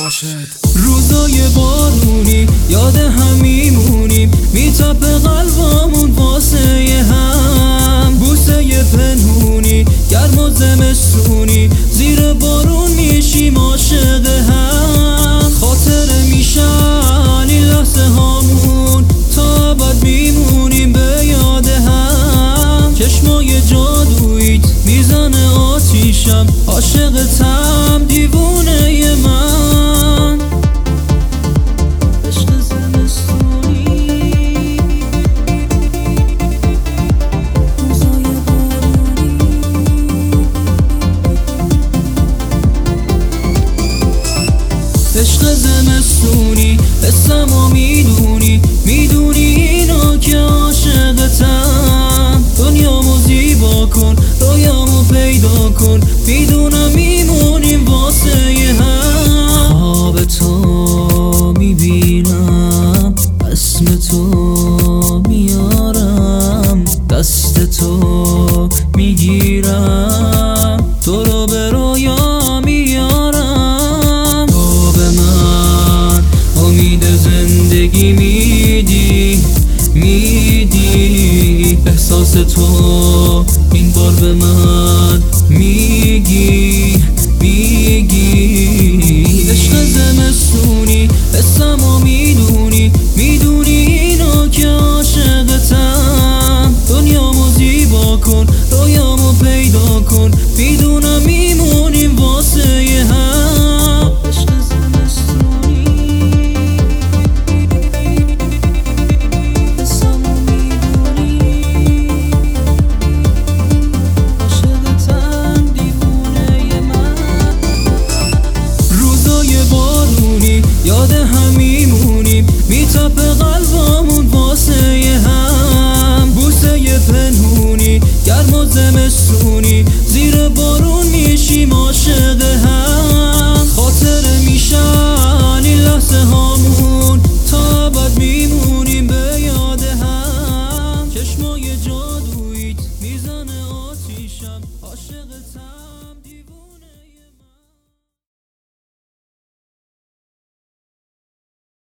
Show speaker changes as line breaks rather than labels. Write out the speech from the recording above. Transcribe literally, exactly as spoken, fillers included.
روزای بارونی یاد هم میمونیم، میتپه قلبامون واسه هم، بوسه پنهونی گرم و زمستونی، زیر بارون میشیم عاشق هم. خاطره میشن این لحظه هامون، تا ابد میمونیم به یاد هم. چشمای جادویت میزنه آتیشم، عاشقتم دیوونه من. عشق زمستونی روزای بارونی، عشق زمستونی حسمو میدونی، میدونی اینو که عاشقتم. دنیامو زیبا کن، رویامو پیدا کن، میدونم میمونیم واسه هم. خواب تو میبینم، اسم تو میارم، دست تو میگیرم، تو رو به رویا میارم. تو به من امید زندگی میدی، میدی احساس تو این بار به من